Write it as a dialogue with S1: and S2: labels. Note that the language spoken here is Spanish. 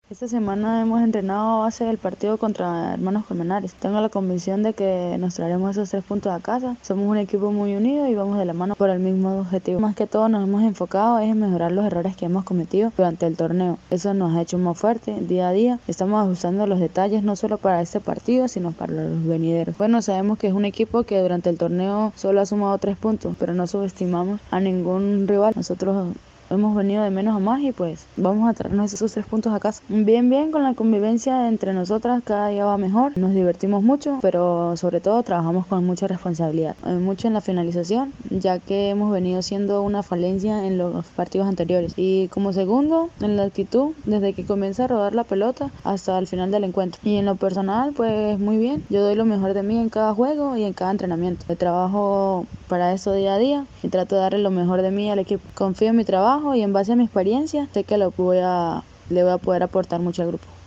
S1: Esta semana hemos entrenado a base del partido contra Hermanos Colmenares. Tengo la convicción de que nos traeremos esos 3 puntos a casa. Somos un equipo muy unido y vamos de la mano por el mismo objetivo. Más que todo nos hemos enfocado en mejorar los errores que hemos cometido durante el torneo. Eso nos ha hecho más fuerte día a día. Estamos ajustando los detalles no solo para este partido, sino para los venideros. Bueno, sabemos que es un equipo que durante el torneo solo ha sumado 3 puntos, pero no subestimamos a ningún rival. Nosotros hemos venido de menos a más y pues vamos a traernos esos 3 puntos a casa. Bien, con la convivencia entre nosotras cada día va mejor, nos divertimos mucho, pero sobre todo trabajamos con mucha responsabilidad, mucho en la finalización, ya que hemos venido siendo una falencia en los partidos anteriores. Y como segundo, en la actitud, desde que comienza a rodar la pelota hasta el final del encuentro. Y en lo personal, pues muy bien, yo doy lo mejor de mí en cada juego y en cada entrenamiento. Trabajo para eso día a día y trato de darle lo mejor de mí al equipo. Confío en mi trabajo y en base a mi experiencia sé que le voy a poder aportar mucho al grupo.